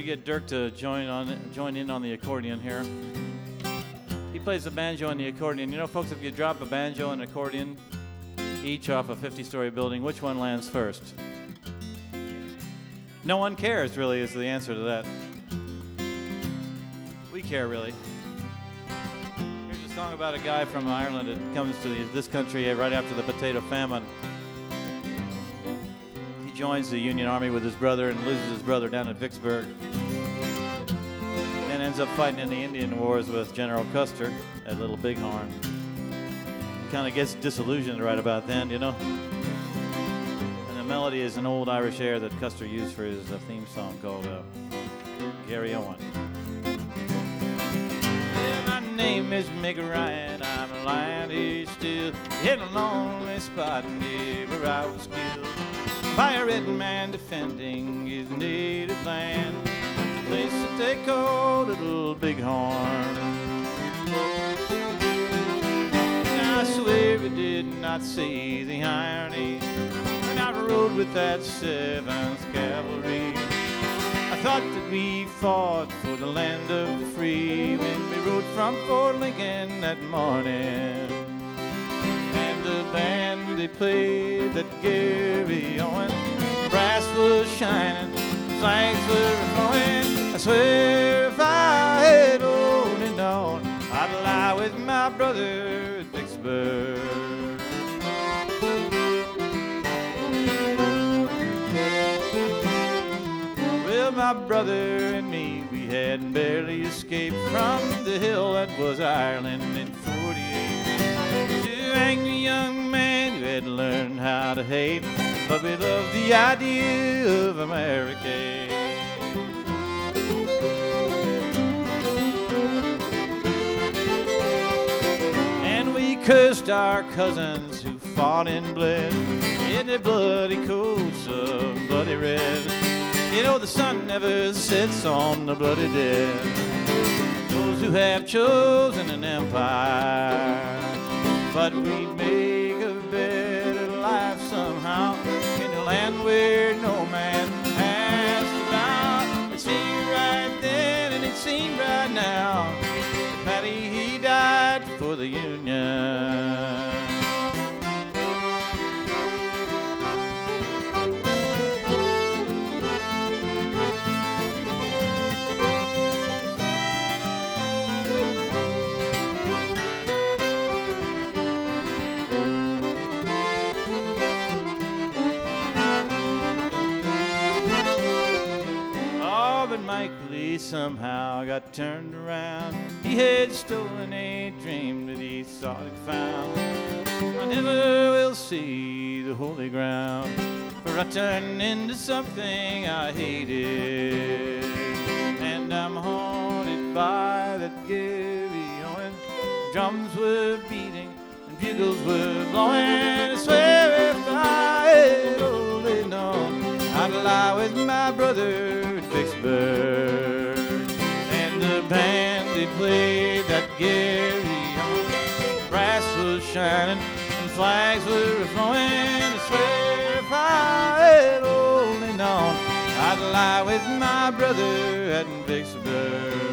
to get Dirk to join in on the accordion here. He plays the banjo and the accordion. You know, folks, if you drop a banjo and accordion each off a 50-story building, which one lands first? No one cares, really, is the answer to that. We care, really. Here's a song about a guy from Ireland that comes to this country right after the potato famine. He joins the Union Army with his brother and loses his brother down at Vicksburg. And ends up fighting in the Indian Wars with General Custer at Little Bighorn. He kind of gets disillusioned right about then, you know. And the melody is an old Irish air that Custer used for his theme song called Gary Owen. Yeah, my name is Mick Ryan, I'm lying here still in a lonely spot near where I was killed by a red man defending his native land. Place that they call Little Bighorn. And I swear it did not see the irony when I rode with that 7th Cavalry. I thought that we fought for the land of the free when we rode from Fort Lincoln that morning. And the band they played that Gary Owen, brass was shining, flags were flowing. I swear if I had only known, I'd lie with my brother at Vicksburg. Well, my brother and me, we had barely escaped from the hill that was Ireland in 48. Two angry young men who had learned how to hate, but we loved the idea of America. And we cursed our cousins who fought and bled in their bloody coats of bloody red. You know the sun never sets on the bloody dead. Those who have chosen an empire, but we make a better life somehow in a land where no man has to bow. It seemed right then and it seemed right now. Paddy, he died for the Union. Mike Lee somehow got turned around. He had stolen a dream that he thought he'd found. I never will see the holy ground, for I turned into something I hated. And I'm haunted by that Gary Owen. Drums were beating and bugles were blowing. I swear if I had only known, I'd lie with my brother at Vicksburg. And the band they played that Gary Owen, brass was shining and flags were flowing. I swear if I had only known, I'd lie with my brother at Vicksburg.